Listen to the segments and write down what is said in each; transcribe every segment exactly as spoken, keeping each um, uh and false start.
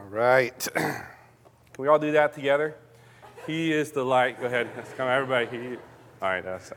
Right. Can we all do that together? He is the light. Go ahead. Let's come, everybody. He, all right. That's,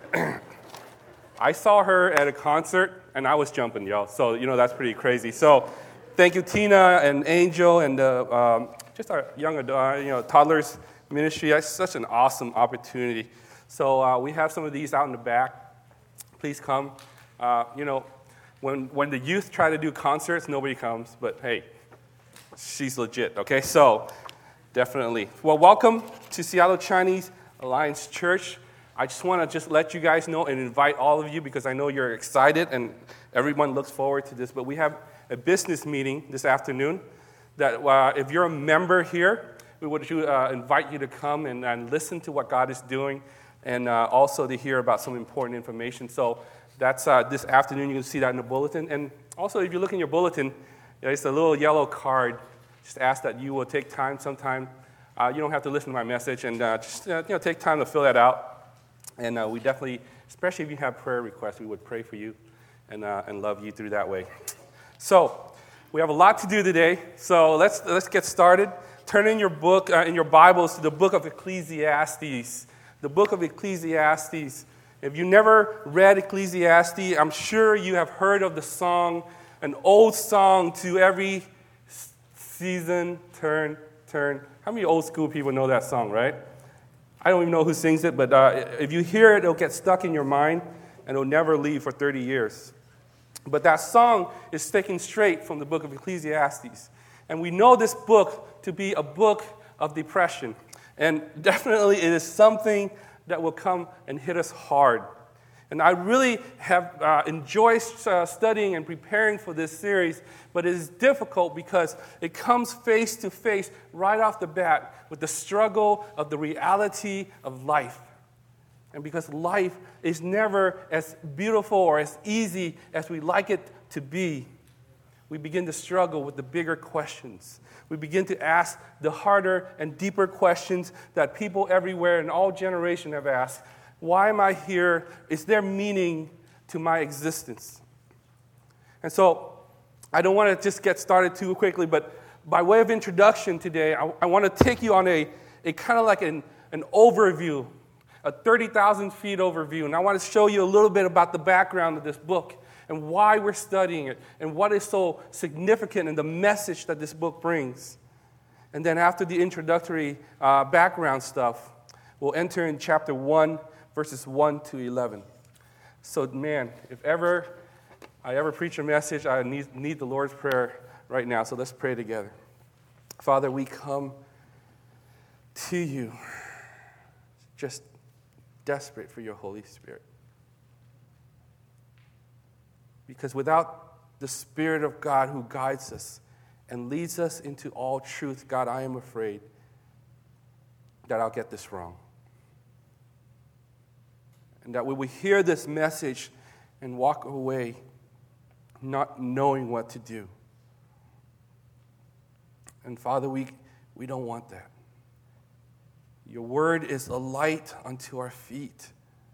I saw her at a concert, and I was jumping, y'all. So, you know, that's pretty crazy. So, thank you, Tina and Angel, and uh, um, just our young adult, you know, toddlers ministry. That's such an awesome opportunity. So, uh, we have some of these out in the back. Please come. Uh, you know, when when the youth try to do concerts, nobody comes. But hey, she's legit. Okay, so definitely. Well, welcome to Seattle Chinese Alliance Church. I just want to just let you guys know and invite all of you because I know you're excited and everyone looks forward to this. But we have a business meeting this afternoon that uh, if you're a member here, we would uh, invite you to come and, and listen to what God is doing and uh, also to hear about some important information. So that's uh, this afternoon. You can see that in the bulletin. And also, if you look in your bulletin, there's a little yellow card. Just ask that you will take time sometime. Uh, you don't have to listen to my message, and uh, just uh, you know, take time to fill that out. And uh, we definitely, especially if you have prayer requests, we would pray for you and uh, and love you through that way. So we have a lot to do today. So let's let's get started. Turn in your book, uh, in your Bibles, to the book of Ecclesiastes. The book of Ecclesiastes. If you never read Ecclesiastes, I'm sure you have heard of the song, an old song to every season, turn, turn. How many old school people know that song, right? I don't even know who sings it, but uh, if you hear it, it'll get stuck in your mind, and it'll never leave for thirty years. But that song is taken straight from the book of Ecclesiastes. And we know this book to be a book of depression. And definitely it is something that will come and hit us hard. And I really have uh, enjoyed uh, studying and preparing for this series, but it is difficult because it comes face to face right off the bat with the struggle of the reality of life. And because life is never as beautiful or as easy as we like it to be, we begin to struggle with the bigger questions. We begin to ask the harder and deeper questions that people everywhere in all generations have asked. Why am I here? Is there meaning to my existence? And so I don't want to just get started too quickly, but by way of introduction today, I, I want to take you on a, a kind of like an, an overview, a thirty thousand feet overview. And I want to show you a little bit about the background of this book and why we're studying it and what is so significant in the message that this book brings. And then after the introductory uh, background stuff, we'll enter in chapter one, verses one to eleven. So, man, if ever I ever preach a message, I need, need the Lord's Prayer right now. So let's pray together. Father, we come to you just desperate for your Holy Spirit. Because without the Spirit of God who guides us and leads us into all truth, God, I am afraid that I'll get this wrong. And that we will hear this message and walk away not knowing what to do. And Father, we, we don't want that. Your word is a light unto our feet.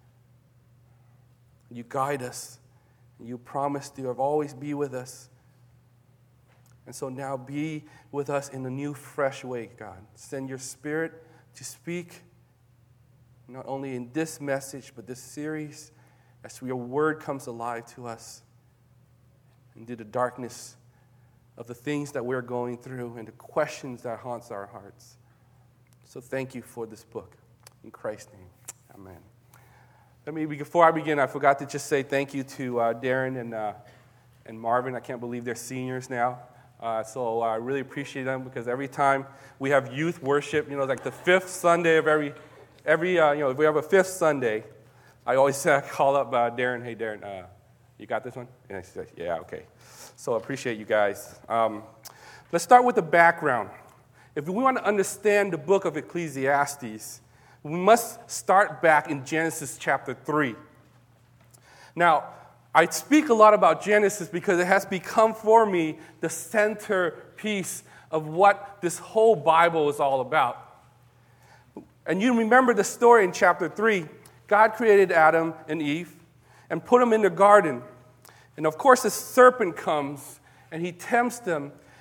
You guide us. You promise to always be with us. And so now be with us in a new, fresh way, God. Send your Spirit to speak not only in this message, but this series, as your word comes alive to us into the darkness of the things that we're going through and the questions that haunts our hearts. So thank you for this book. In Christ's name, amen. Let me, before I begin, I forgot to just say thank you to uh, Darren and uh, and Marvin. I can't believe they're seniors now. Uh, so I really appreciate them because every time we have youth worship, you know, like the fifth Sunday of every Every, uh, you know, if we have a fifth Sunday, I always uh, call up uh, Darren. Hey, Darren, uh, you got this one? And I say, yeah, okay. So I appreciate you guys. Um, let's start with the background. If we want to understand the book of Ecclesiastes, we must start back in Genesis chapter three. Now, I speak a lot about Genesis because it has become for me the centerpiece of what this whole Bible is all about. And you remember the story in chapter three. God created Adam and Eve and put them in the garden. And of course, the serpent comes and he tempts them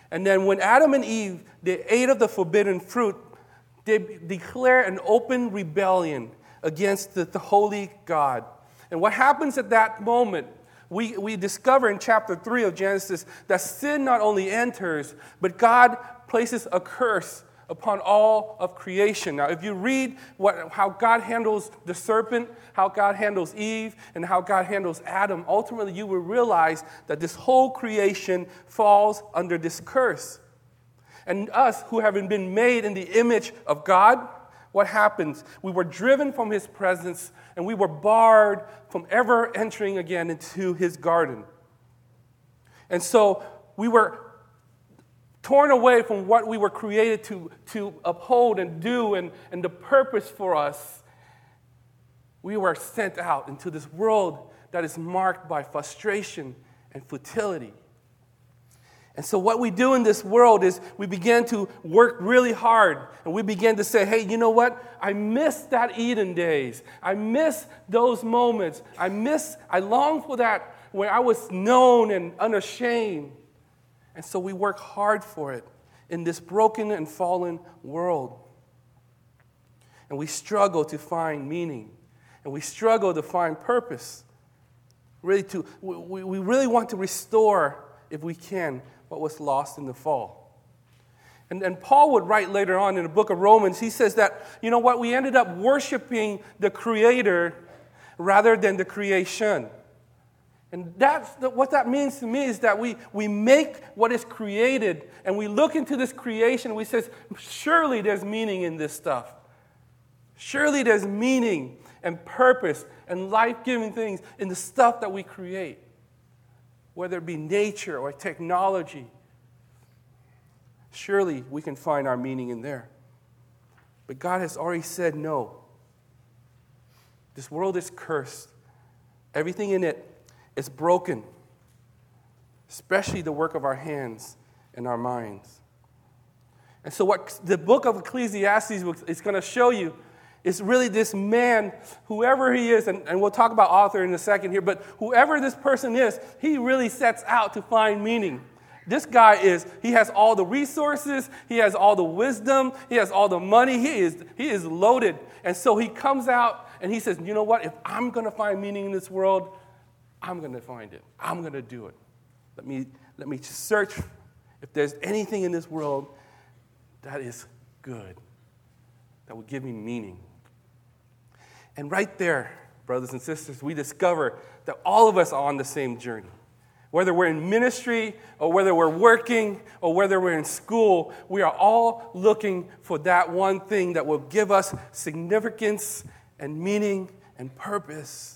And then when Adam and Eve, they ate of the forbidden fruit, they declare an open rebellion against the, the holy God. And what happens at that moment, we, we discover in chapter three of Genesis that sin not only enters, but God places a curse upon all of creation. Now, if you read what, how God handles the serpent, how God handles Eve, and how God handles Adam, ultimately you will realize that this whole creation falls under this curse. And us, who have been made in the image of God, what happens? We were driven from His presence, and we were barred from ever entering again into His garden. And so we were torn away from what we were created to, to uphold and do and, and the purpose for us. We were sent out into this world that is marked by frustration and futility. And so what we do in this world is we begin to work really hard, and we begin to say, hey, you know what? I miss that Eden days. I miss those moments. I miss, I long for that where I was known and unashamed. And so we work hard for it in this broken and fallen world. And we struggle to find meaning. And we struggle to find purpose. Really to, we, we really want to restore, if we can, what was lost in the fall. And, and Paul would write later on in the book of Romans, he says that, you know what, we ended up worshiping the Creator rather than the creation. And that's the, what that means to me is that we, we make what is created, and we look into this creation, and we say, surely there's meaning in this stuff. Surely there's meaning and purpose and life-giving things in the stuff that we create, whether it be nature or technology. Surely we can find our meaning in there. But God has already said no. This world is cursed. Everything in it is broken, especially the work of our hands and our minds. And so what the book of Ecclesiastes is going to show you is really this man, whoever he is, and, and we'll talk about author in a second here, but whoever this person is, he really sets out to find meaning. This guy is, he has all the resources, he has all the wisdom, he has all the money, he is, he is loaded. And so he comes out and he says, you know what, if I'm going to find meaning in this world, I'm going to find it. I'm going to do it. Let me, let me search if there's anything in this world that is good, that will give me meaning. And right there, brothers and sisters, we discover that all of us are on the same journey. Whether we're in ministry or whether we're working or whether we're in school, we are all looking for that one thing that will give us significance and meaning and purpose.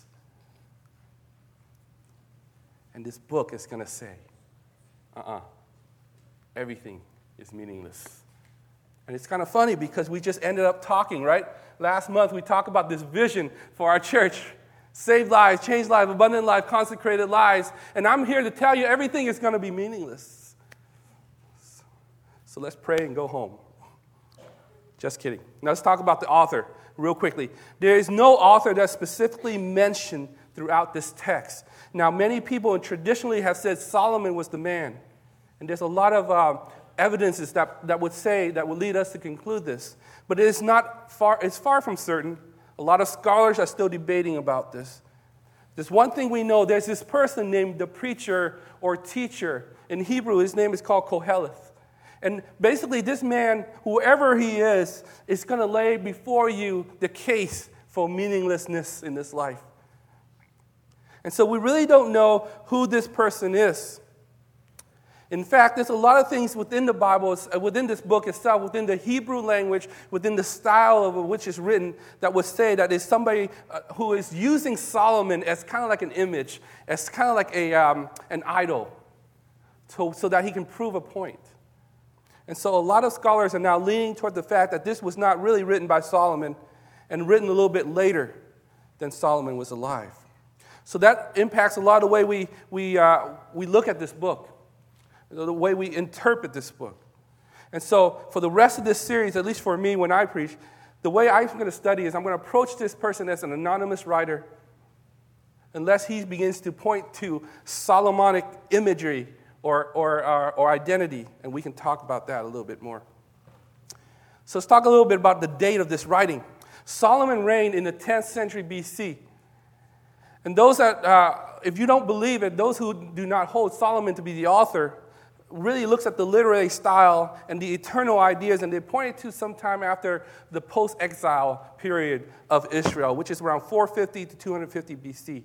And this book is going to say, uh-uh, everything is meaningless. And it's kind of funny because we just ended up talking, right? Last month we talked about this vision for our church. Save lives, change lives, abundant life, consecrated lives. And I'm here to tell you everything is going to be meaningless. So let's pray and go home. Just kidding. Now let's talk about the author real quickly. There is no author that's specifically mentioned throughout this text. Now, many people traditionally have said Solomon was the man. And there's a lot of uh, evidences that, that would say, that would lead us to conclude this. But it is not far, it's far from certain. A lot of scholars are still debating about this. There's one thing we know. There's this person named the preacher or teacher. In Hebrew, his name is called Koheleth. And basically, this man, whoever he is, is going to lay before you the case for meaninglessness in this life. And so we really don't know who this person is. In fact, there's a lot of things within the Bible, within this book itself, within the Hebrew language, within the style of which it's written, that would say that it's somebody who is using Solomon as kind of like an image, as kind of like a um, an idol, so, so that he can prove a point. And so a lot of scholars are now leaning toward the fact that this was not really written by Solomon and written a little bit later than Solomon was alive. So that impacts a lot of the way we we uh, we look at this book, the way we interpret this book. And so for the rest of this series, at least for me when I preach, the way I'm going to study is I'm going to approach this person as an anonymous writer unless he begins to point to Solomonic imagery or, or, or, or identity, and we can talk about that a little bit more. So let's talk a little bit about the date of this writing. Solomon reigned in the tenth century B C. And those that, uh, if you don't believe it, those who do not hold Solomon to be the author, really looks at the literary style and the eternal ideas, and they point it to sometime after the post-exile period of Israel, which is around four fifty to two fifty B C.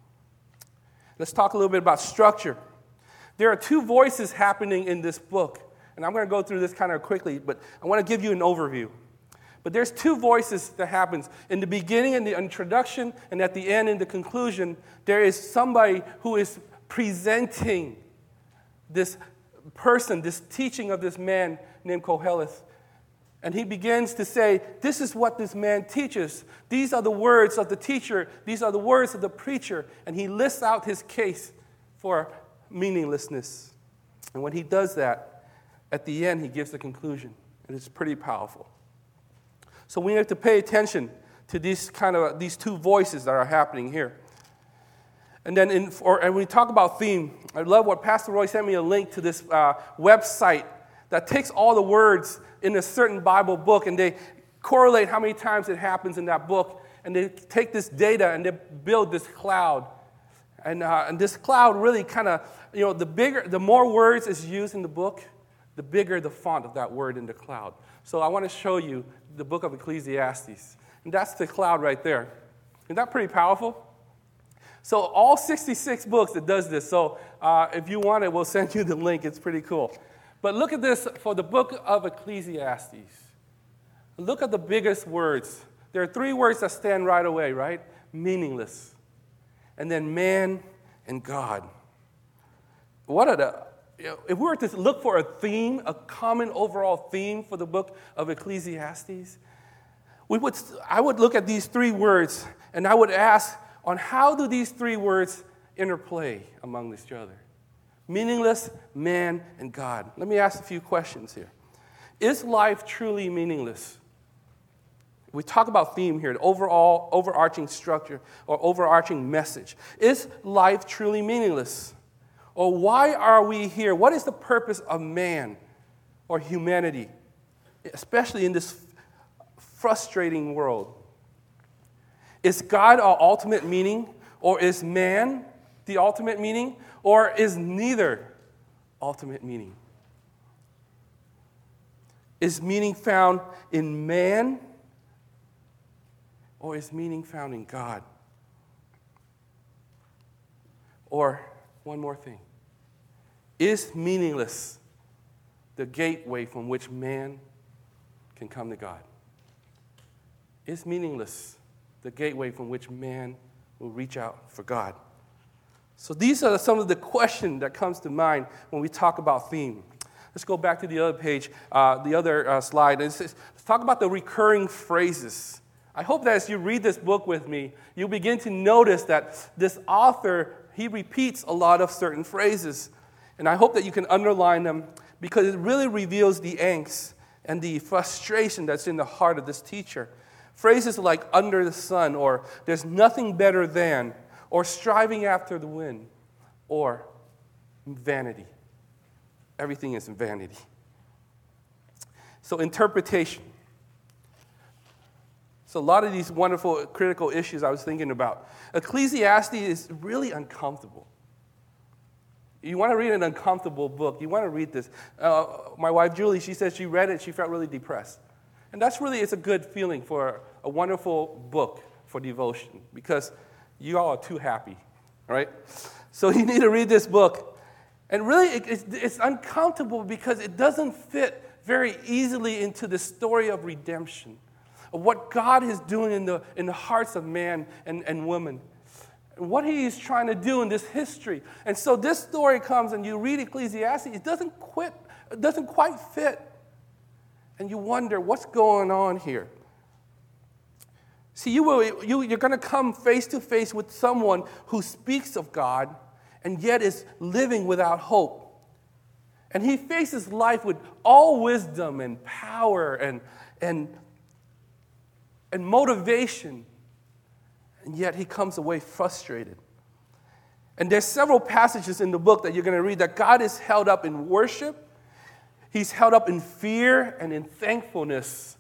Let's talk a little bit about structure. There are two voices happening in this book, and I'm going to go through this kind of quickly, but I want to give you an overview. But there's two voices that happens. In the beginning, in the introduction, and at the end, in the conclusion, there is somebody who is presenting this person, this teaching of this man named Koheleth. And he begins to say, this is what this man teaches. These are the words of the teacher. These are the words of the preacher. And he lists out his case for meaninglessness. And when he does that, at the end, he gives the conclusion. And it's pretty powerful. So we have to pay attention to these kind of these two voices that are happening here. And then, in, or, and when we talk about theme, I love what Pastor Roy sent me a link to this uh, website that takes all the words in a certain Bible book and they correlate how many times it happens in that book. And they take this data and they build this cloud. And, uh, and this cloud really kind of, you know, the bigger, the more words is used in the book, the bigger the font of that word in the cloud. So I want to show you the book of Ecclesiastes. And that's the cloud right there. Isn't that pretty powerful? So all sixty-six books, it does this. So uh, if you want it, we'll send you the link. It's pretty cool. But look at this for the book of Ecclesiastes. Look at the biggest words. There are three words that stand right away, right? Meaningless. And then man and God. What are the... You know, if we were to look for a theme, a common overall theme for the book of Ecclesiastes, we would, I would look at these three words and I would ask on how do these three words interplay among each other? Meaningless, man, and God. Let me ask a few questions here. Is life truly meaningless? We talk about theme here, the overall overarching structure or overarching message. Is life truly meaningless? Or why are we here? What is the purpose of man or humanity, especially in this frustrating world? Is God our ultimate meaning? Or is man the ultimate meaning? Or is neither ultimate meaning? Is meaning found in man? Or is meaning found in God? Or, one more thing. Is meaningless the gateway from which man can come to God? Is meaningless the gateway from which man will reach out for God? So these are some of the questions that comes to mind when we talk about theme. Let's go back to the other page, uh, the other uh, slide. It says, let's talk about the recurring phrases. I hope that as you read this book with me, you'll begin to notice that this author, he repeats a lot of certain phrases. And I hope that you can underline them because it really reveals the angst and the frustration that's in the heart of this teacher. Phrases like under the sun, or there's nothing better than, or striving after the wind, or vanity. Everything is vanity. So interpretation. So a lot of these wonderful critical issues I was thinking about. Ecclesiastes is really uncomfortable. You want to read an uncomfortable book, you want to read this. Uh, my wife, Julie, she said she read it, she felt really depressed. And that's really, it's a good feeling for a wonderful book for devotion because you all are too happy, right? So you need to read this book. And really, it, it's, it's uncomfortable because it doesn't fit very easily into the story of redemption, of what God is doing in the, in the hearts of man and, and woman. What he is trying to do in this history. And so this story comes and you read Ecclesiastes, it doesn't quit, it doesn't quite fit. And you wonder, what's going on here? See, you will, you, you're going to come face to face with someone who speaks of God and yet is living without hope. And he faces life with all wisdom and power and, and, and motivation. And yet he comes away frustrated. And there's several passages in the book that you're going to read that God is held up in worship, He's held up in fear and in thankfulness.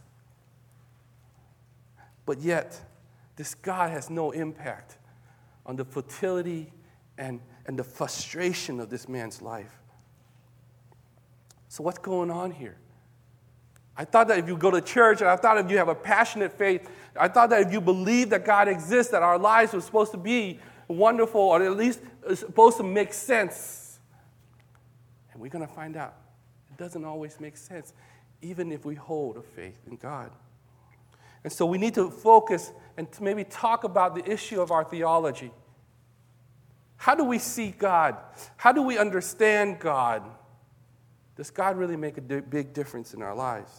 But yet, this God has no impact on the fertility and, and the frustration of this man's life. So what's going on here? I thought that if you go to church, and I thought if you have a passionate faith, I thought that if you believe that God exists, that our lives were supposed to be wonderful, or at least it's supposed to make sense. And we're going to find out it doesn't always make sense, even if we hold a faith in God. And so we need to focus and to maybe talk about the issue of our theology. How do we see God? How do we understand God? Does God really make a big difference in our lives?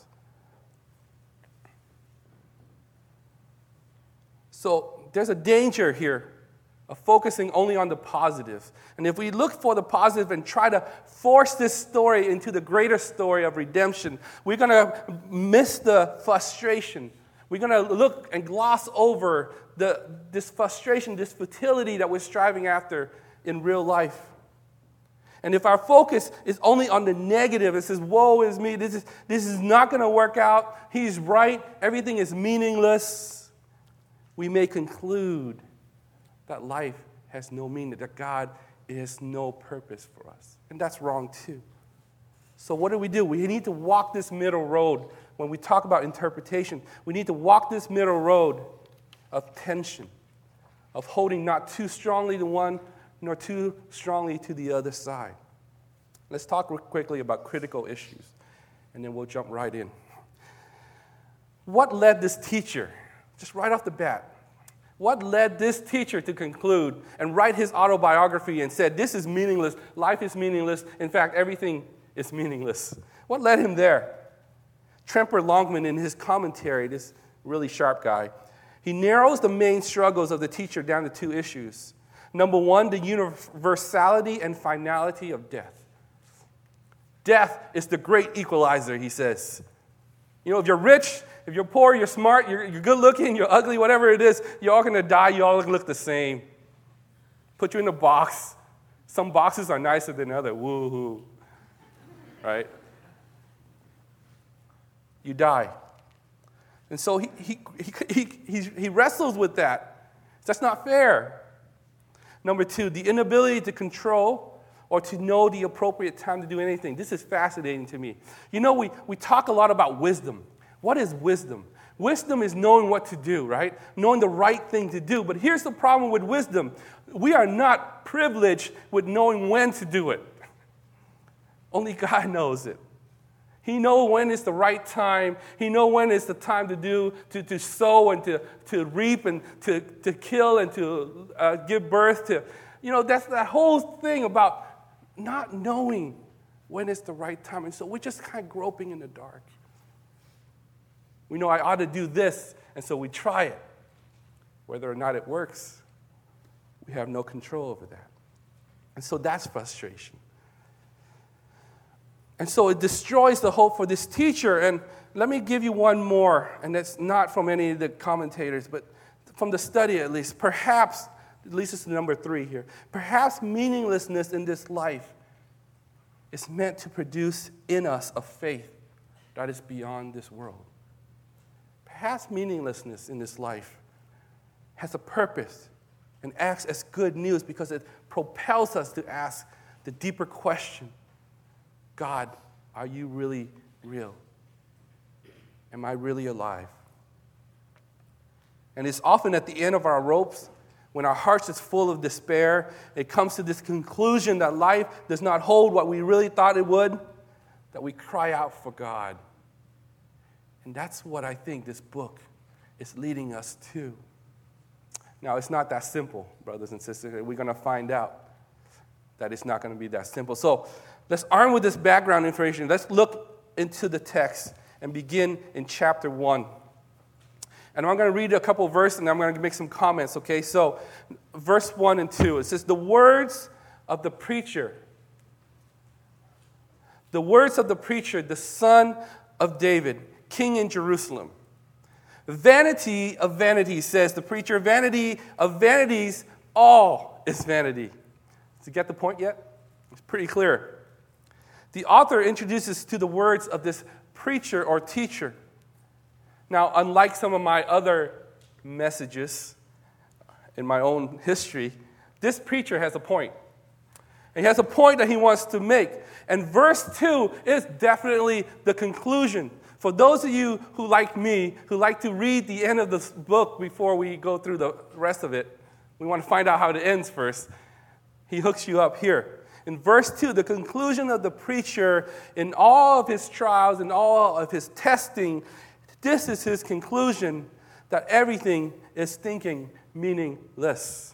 So there's a danger here of focusing only on the positives. And if we look for the positive and try to force this story into the greater story of redemption, we're going to miss the frustration. We're going to look and gloss over the, this frustration, this fertility that we're striving after in real life. And if our focus is only on the negative, it says, woe is me, this is, this is not going to work out, he's right, everything is meaningless, we may conclude that life has no meaning, that God has no purpose for us. And that's wrong too. So what do we do? We need to walk this middle road. When we talk about interpretation, we need to walk this middle road of tension, of holding not too strongly to one, nor too strongly to the other side. Let's talk quickly about critical issues, and then we'll jump right in. What led this teacher, just right off the bat, what led this teacher to conclude and write his autobiography and said, this is meaningless, life is meaningless, in fact, everything is meaningless? What led him there? Tremper Longman, in his commentary, this really sharp guy, he narrows the main struggles of the teacher down to two issues. Number one, the universality and finality of death. Death is the great equalizer, he says. You know, if you're rich, if you're poor, you're smart, you're, you're good looking, you're ugly, whatever it is, you're all going to die, you all look the same. Put you in a box. Some boxes are nicer than others. Woo-hoo. Right? You die. And so he, he, he, he, he wrestles with that. That's not fair. Number two, the inability to control or to know the appropriate time to do anything. This is fascinating to me. You know, we, we talk a lot about wisdom. What is wisdom? Wisdom is knowing what to do, right? Knowing the right thing to do. But here's the problem with wisdom. We are not privileged with knowing when to do it. Only God knows it. He knows when is the right time. He knows when is the time to do, to, to sow and to, to reap and to, to kill and to uh, give birth to. You know, that's that whole thing about not knowing when is the right time. And so we're just kind of groping in the dark. We know I ought to do this, and so we try it. Whether or not it works, we have no control over that. And so that's frustration. And so it destroys the hope for this teacher. And let me give you one more, and that's not from any of the commentators, but from the study at least. Perhaps, at least it's number three here, perhaps meaninglessness in this life is meant to produce in us a faith that is beyond this world. Perhaps meaninglessness in this life has a purpose and acts as good news because it propels us to ask the deeper question, God, are you really real? Am I really alive? And it's often at the end of our ropes, when our hearts is full of despair, it comes to this conclusion that life does not hold what we really thought it would, that we cry out for God. And that's what I think this book is leading us to. Now, it's not that simple, brothers and sisters. We're going to find out that it's not going to be that simple. So let's arm with this background information. Let's look into the text and begin in chapter one. And I'm going to read a couple of verses, and I'm going to make some comments, okay? So verse one and two, it says, the words of the preacher, the words of the preacher, the son of David, king in Jerusalem. Vanity of vanities, says the preacher. Vanity of vanities, all is vanity. you get the point yet? It's pretty clear. The author introduces to the words of this preacher or teacher. Now, unlike some of my other messages in my own history, this preacher has a point. And he has a point that he wants to make. And verse two is definitely the conclusion. For those of you who, like me, who like to read the end of this book before we go through the rest of it, we want to find out how it ends first. He hooks you up here. In verse two, the conclusion of the preacher in all of his trials and all of his testing, this is his conclusion, that everything is thinking meaningless.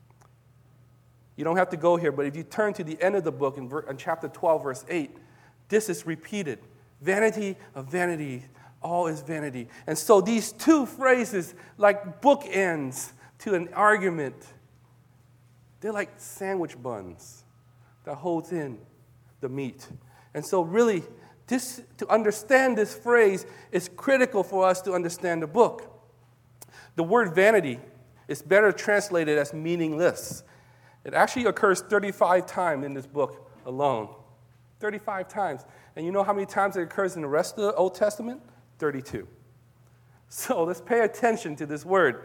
You don't have to go here, but if you turn to the end of the book in, ver- in chapter twelve, verse eight, this is repeated. Vanity of vanity, all is vanity. And so these two phrases, like bookends to an argument, they're like sandwich buns that holds in the meat. And so really, this, to understand this phrase is critical for us to understand the book. The word vanity is better translated as meaningless. It actually occurs thirty-five times in this book alone. thirty-five times. And you know how many times it occurs in the rest of the Old Testament? thirty-two. So let's pay attention to this word.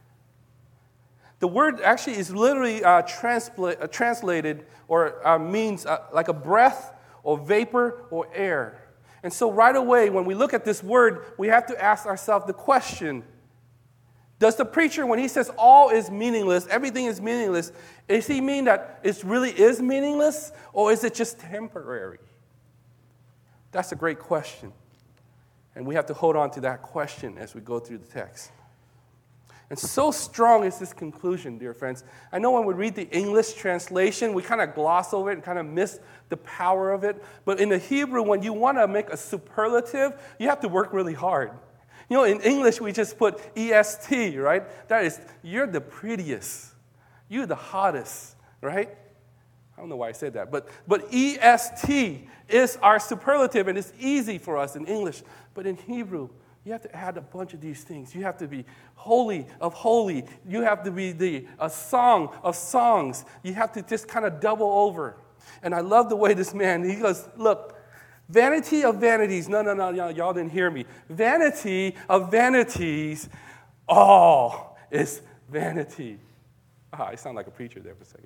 The word actually is literally uh, transla- uh, translated or uh, means uh, like a breath or vapor or air. And so right away, when we look at this word, we have to ask ourselves the question, does the preacher, when he says all is meaningless, everything is meaningless, does he mean that it really is meaningless, or is it just temporary? That's a great question. And we have to hold on to that question as we go through the text. And so strong is this conclusion, dear friends. I know when we read the English translation, we kind of gloss over it and kind of miss the power of it. But in the Hebrew, when you want to make a superlative, you have to work really hard. You know, in English, we just put E S T, right? That is, you're the prettiest. You're the hottest, right? I don't know why I said that. But, but E S T is our superlative, and it's easy for us in English. But in Hebrew, you have to add a bunch of these things. You have to be holy of holy. You have to be the a song of songs. You have to just kind of double over. And I love the way this man, he goes, look, vanity of vanities. No, no, no, y'all, y'all didn't hear me. Vanity of vanities. All is vanity. Ah, I sound like a preacher there for a second.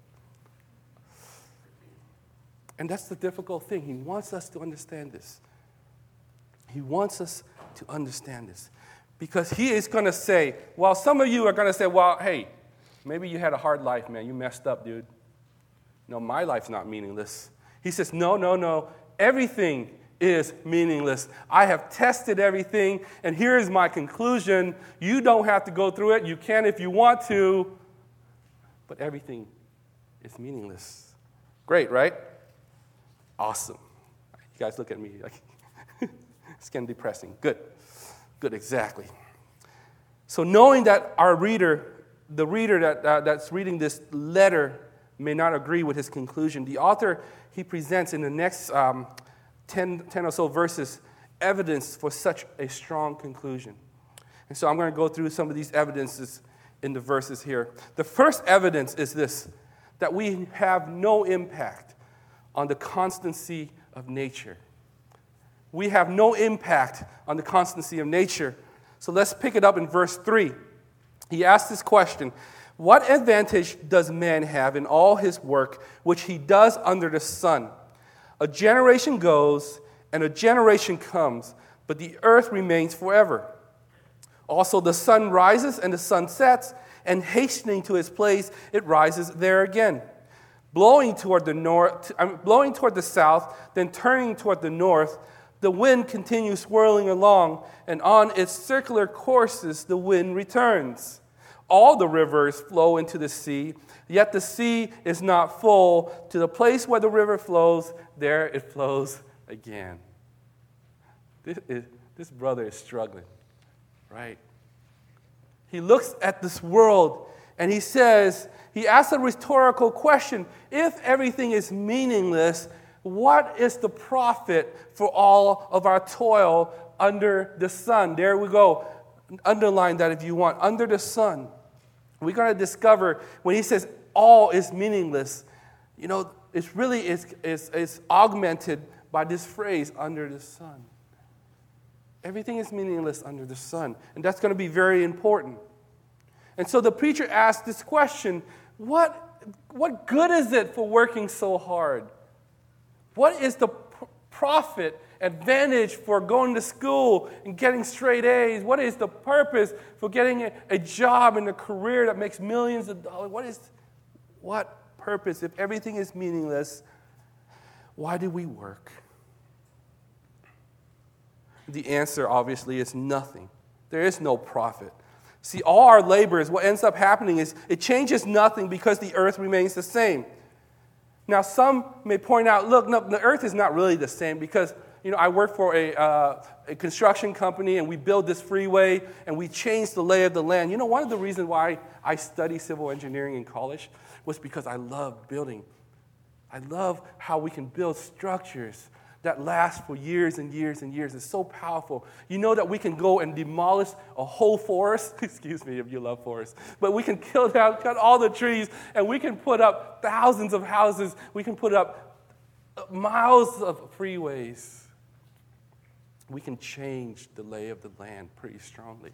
And that's the difficult thing. He wants us to understand this. He wants us to understand this. Because he is going to say, well, some of you are going to say, well, hey, maybe you had a hard life, man. You messed up, dude. No, my life's not meaningless. He says, no, no, no. Everything is meaningless. I have tested everything, and here is my conclusion. You don't have to go through it. You can if you want to, but everything is meaningless. Great, right? Awesome. You guys look at me like it's getting depressing. Good. Good, exactly. So knowing that our reader, the reader that uh, that's reading this letter may not agree with his conclusion, the author, he presents in the next um, ten, ten or so verses evidence for such a strong conclusion. And so I'm going to go through some of these evidences in the verses here. The first evidence is this, that we have no impact on the constancy of nature. We have no impact on the constancy of nature. So let's pick it up in verse three. He asks this question, what advantage does man have in all his work which he does under the sun? A generation goes and a generation comes, but the earth remains forever. Also the sun rises and the sun sets, and hastening to its place, it rises there again. Blowing toward the north, um, blowing toward the south, then turning toward the north, the wind continues swirling along, and on its circular courses the wind returns. All the rivers flow into the sea, yet the sea is not full. To the place where the river flows, there it flows again. This, is, this brother is struggling, right? He looks at this world and he says, he asks a rhetorical question. If everything is meaningless, what is the profit for all of our toil under the sun? There we go. Underline that if you want. Under the sun. We're going to discover when he says all is meaningless, you know, it's really is is is augmented by this phrase, under the sun. Everything is meaningless under the sun, and that's going to be very important. And so the preacher asked this question, what, what good is it for working so hard? What is the pr- profit, advantage for going to school and getting straight A's? What is the purpose for getting a, a job and a career that makes millions of dollars? What is, what purpose? If everything is meaningless, why do we work? The answer, obviously, is nothing. There is no profit. See, all our labors, what ends up happening is it changes nothing because the earth remains the same. Now, some may point out, look, no, the earth is not really the same because, you know, I work for a, uh, a construction company and we build this freeway and we change the lay of the land. You know, one of the reasons why I studied civil engineering in college was because I love building. I love how we can build structures that lasts for years and years and years. It's so powerful. You know that we can go and demolish a whole forest. Excuse me if you love forests. But we can kill down, cut all the trees, and we can put up thousands of houses. We can put up miles of freeways. We can change the lay of the land pretty strongly.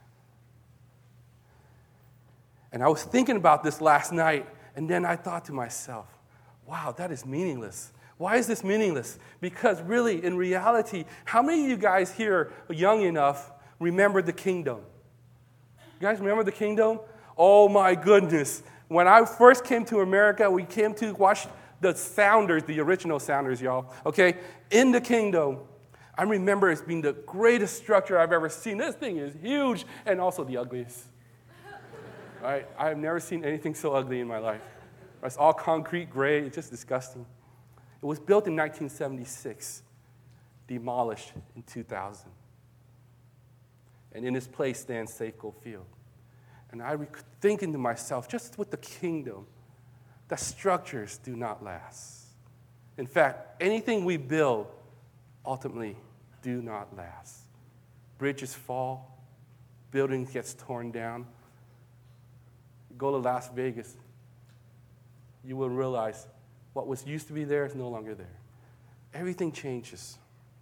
And I was thinking about this last night, and then I thought to myself, wow, that is meaningless. Why is this meaningless? Because really, in reality, how many of you guys here, young enough, remember the kingdom? You guys remember the kingdom? Oh my goodness. When I first came to America, we came to watch the Sounders, the original Sounders, y'all, okay? In the kingdom, I remember it being the greatest structure I've ever seen. This thing is huge and also the ugliest. Right? I have never seen anything so ugly in my life. It's all concrete, gray, it's just disgusting. It was built in nineteen seventy-six, demolished in two thousand. And in its place stands Safeco Field. And I was thinking to myself, just with the kingdom, that structures do not last. In fact, anything we build ultimately do not last. Bridges fall, buildings get torn down. You go to Las Vegas, you will realize what was used to be there is no longer there. Everything changes.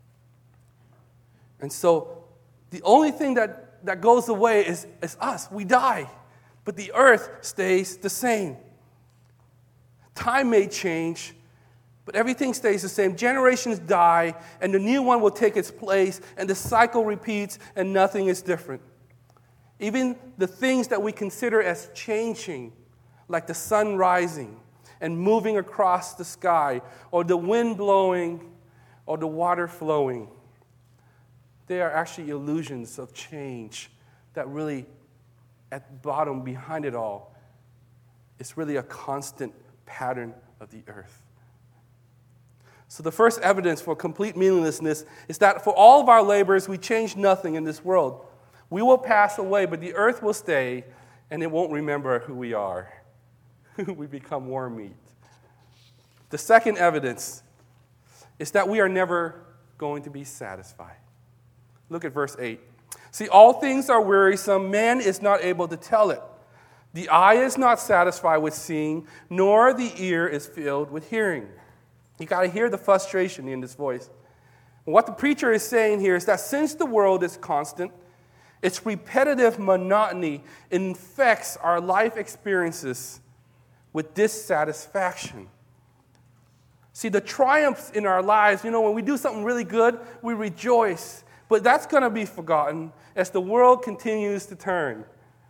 And so the only thing that, that goes away is, is us. We die. But the earth stays the same. Time may change, but everything stays the same. Generations die, and the new one will take its place, and the cycle repeats, and nothing is different. Even the things that we consider as changing, like the sun rising and moving across the sky, or the wind blowing, or the water flowing, they are actually illusions of change that really, at the bottom, behind it all, is really a constant pattern of the earth. So the first evidence for complete meaninglessness is that for all of our labors, we change nothing in this world. We will pass away, but the earth will stay, and it won't remember who we are. We become worm meat. The second evidence is that we are never going to be satisfied. Look at verse eight. See, all things are wearisome. Man is not able to tell it. The eye is not satisfied with seeing, nor the ear is filled with hearing. You got to hear the frustration in this voice. What the preacher is saying here is that since the world is constant, its repetitive monotony infects our life experiences with dissatisfaction. See, the triumphs in our lives, you know, when we do something really good, we rejoice. But that's going to be forgotten as the world continues to turn.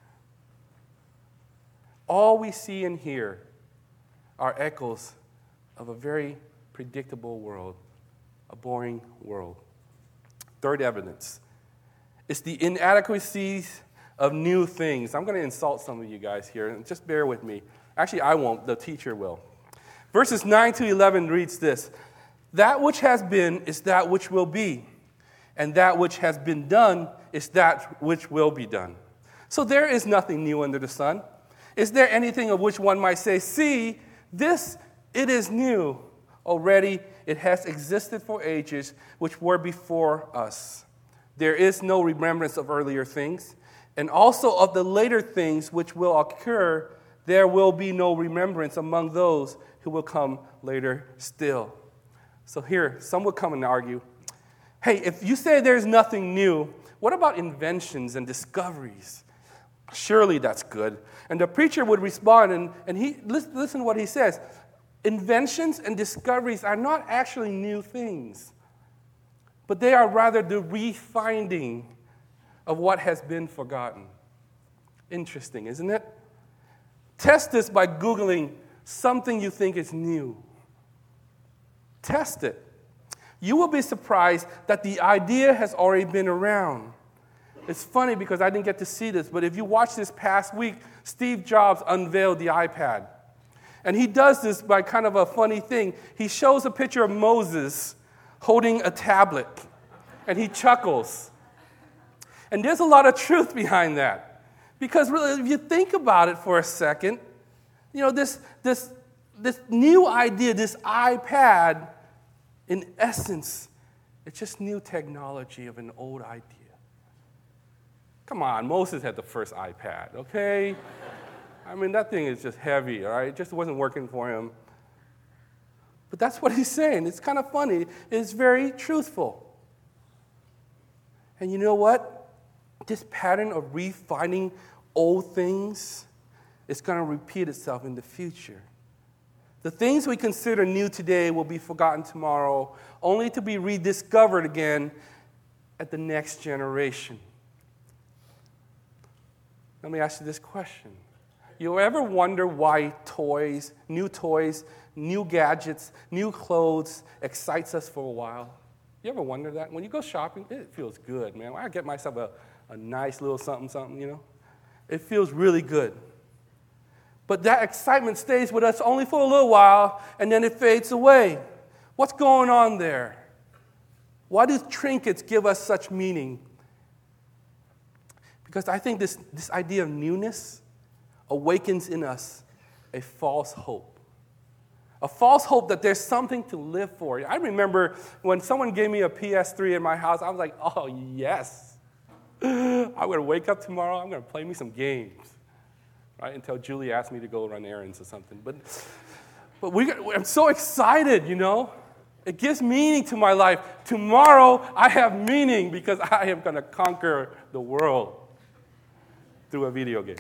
All we see and hear are echoes of a very predictable world, a boring world. Third evidence is the inadequacies of new things. I'm going to insult some of you guys here, and just bear with me. Actually, I won't. The teacher will. Verses nine to eleven reads this. That which has been is that which will be, and that which has been done is that which will be done. So there is nothing new under the sun. Is there anything of which one might say, see, this, it is new. Already it has existed for ages, which were before us. There is no remembrance of earlier things, and also of the later things which will occur, there will be no remembrance among those who will come later still. So here, some will come and argue, hey, if you say there's nothing new, what about inventions and discoveries? Surely that's good. And the preacher would respond, and, and he listen, listen to what he says. Inventions and discoveries are not actually new things, but they are rather the refinding of what has been forgotten. Interesting, isn't it? Test this by Googling something you think is new. Test it. You will be surprised that the idea has already been around. It's funny because I didn't get to see this, but if you watch this past week, Steve Jobs unveiled the iPad. And he does this by kind of a funny thing. He shows a picture of Moses holding a tablet, and he chuckles. And there's a lot of truth behind that. Because really, if you think about it for a second, you know, this, this, this new idea, this iPad, in essence, it's just new technology of an old idea. Come on, Moses had the first iPad, okay? I mean, that thing is just heavy, all right? It just wasn't working for him. But that's what he's saying. It's kind of funny. It's very truthful. And you know what? This pattern of refining old things is going to repeat itself in the future. The things we consider new today will be forgotten tomorrow, only to be rediscovered again at the next generation. Let me ask you this question. You ever wonder why toys, new toys, new gadgets, new clothes excites us for a while? You ever wonder that? When you go shopping, it feels good, man. When I get myself a, a nice little something, something, you know, it feels really good. But that excitement stays with us only for a little while, and then it fades away. What's going on there? Why do trinkets give us such meaning? Because I think this, this idea of newness awakens in us a false hope. A false hope that there's something to live for. I remember when someone gave me a P S three in my house, I was like, oh, yes. I'm going to wake up tomorrow, I'm going to play me some games. Right? Until Julie asked me to go run errands or something. But, but we, I'm so excited, you know. It gives meaning to my life. Tomorrow, I have meaning because I am going to conquer the world through a video game.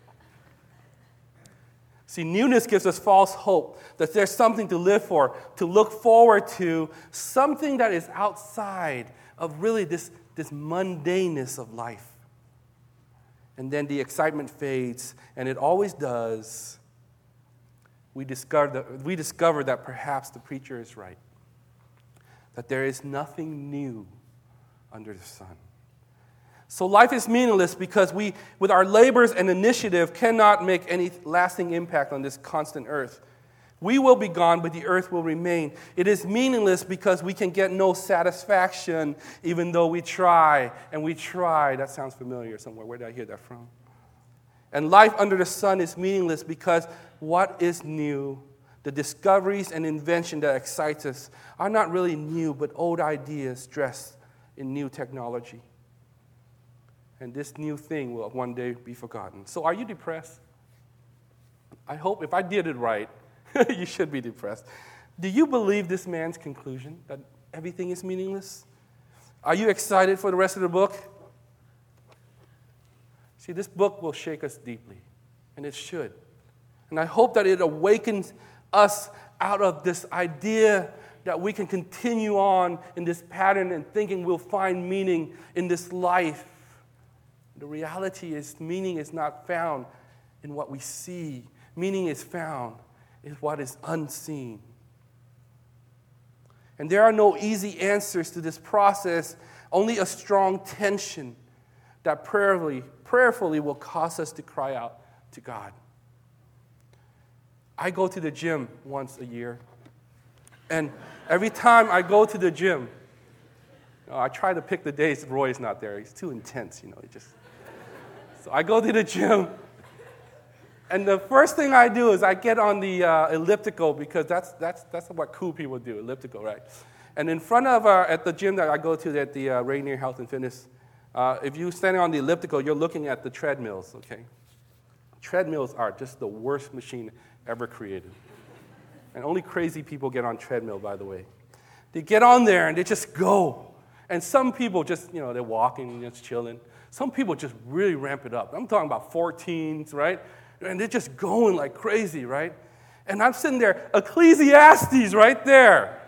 See, newness gives us false hope that there's something to live for, to look forward to, something that is outside of really this, this mundaneness of life. And then the excitement fades, and it always does. We discover that, we discover that perhaps the preacher is right, that there is nothing new under the sun. So life is meaningless because we, with our labors and initiative, cannot make any lasting impact on this constant earth. We will be gone, but the earth will remain. It is meaningless because we can get no satisfaction even though we try, and we try. That sounds familiar somewhere. Where did I hear that from? And life under the sun is meaningless because what is new, the discoveries and invention that excites us, are not really new, but old ideas dressed in new technology. And this new thing will one day be forgotten. So are you depressed? I hope if I did it right, you should be depressed. Do you believe this man's conclusion, that everything is meaningless? Are you excited for the rest of the book? See, this book will shake us deeply, and it should. And I hope that it awakens us out of this idea that we can continue on in this pattern and thinking we'll find meaning in this life. The reality is, meaning is not found in what we see. Meaning is found in what is unseen. And there are no easy answers to this process, only a strong tension that prayerfully, prayerfully will cause us to cry out to God. I go to the gym once a year, and every time I go to the gym, you know, I try to pick the days Roy's not there. He's too intense, you know. He just so I go to the gym, and the first thing I do is I get on the uh, elliptical because that's that's that's what cool people do, elliptical, right? And in front of uh, at the gym that I go to at the uh, Rainier Health and Fitness, uh, if you're standing on the elliptical, you're looking at the treadmills. Okay, treadmills are just the worst machine ever created. And only crazy people get on treadmill, by the way. They get on there and they just go. And some people just, you know, they're walking, just chilling. Some people just really ramp it up. I'm talking about fourteens, right? And they're just going like crazy, right? And I'm sitting there, Ecclesiastes right there.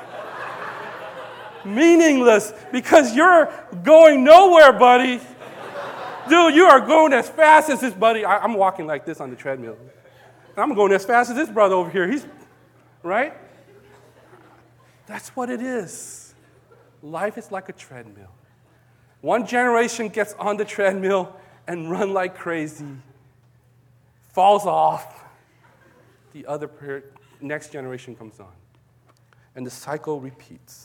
Meaningless, because you're going nowhere, buddy. Dude, you are going as fast as this buddy. I, I'm walking like this on the treadmill. I'm going as fast as this brother over here. He's, right? That's what it is. Life is like a treadmill. One generation gets on the treadmill and run like crazy, falls off. The other per- next generation comes on. And the cycle repeats.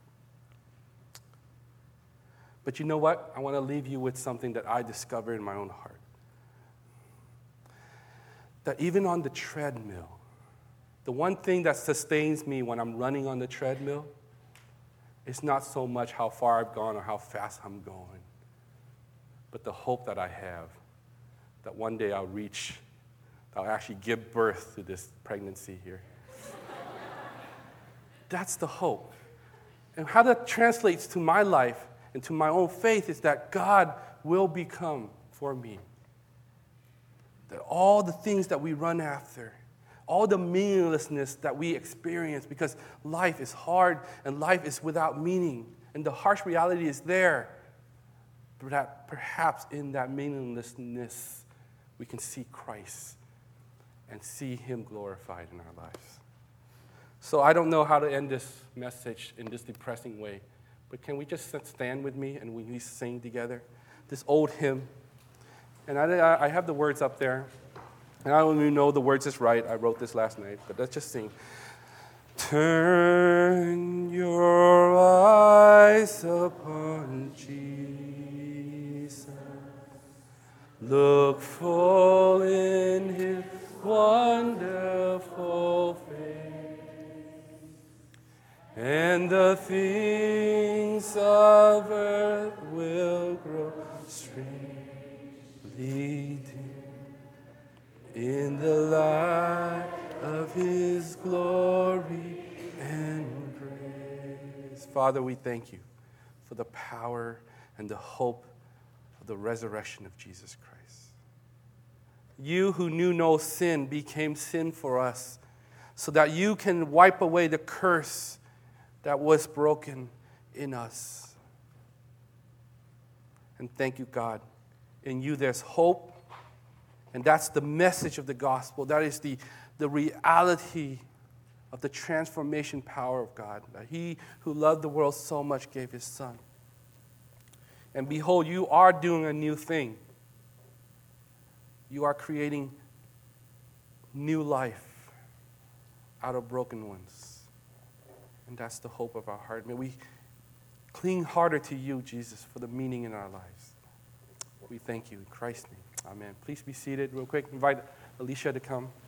But you know what? I want to leave you with something that I discovered in my own heart. That even on the treadmill, the one thing that sustains me when I'm running on the treadmill is not so much how far I've gone or how fast I'm going, but the hope that I have that one day I'll reach, I'll actually give birth to this pregnancy here. That's the hope. And how that translates to my life and to my own faith is that God will become for me. That all the things that we run after, all the meaninglessness that we experience, because life is hard and life is without meaning, and the harsh reality is there, but that perhaps in that meaninglessness we can see Christ and see Him glorified in our lives. So I don't know how to end this message in this depressing way, but can we just stand with me and we sing together this old hymn? And I, I have the words up there. And I don't even know the words is right. I wrote this last night, but let's just sing. Turn your eyes upon Jesus. Look full in His wonderful face. And the things of earth will grow strangely dim in the light of His glory and praise. Father, we thank You for the power and the hope of the resurrection of Jesus Christ. You who knew no sin became sin for us so that You can wipe away the curse that was broken in us. And thank You, God. In You there's hope. And that's the message of the gospel. That is the, the reality of the transformation power of God. That He who loved the world so much gave His Son. And behold, You are doing a new thing. You are creating new life out of broken ones. And that's the hope of our heart. May we cling harder to You, Jesus, for the meaning in our lives. We thank You in Christ's name. Amen. Please be seated real quick. Invite Alicia to come.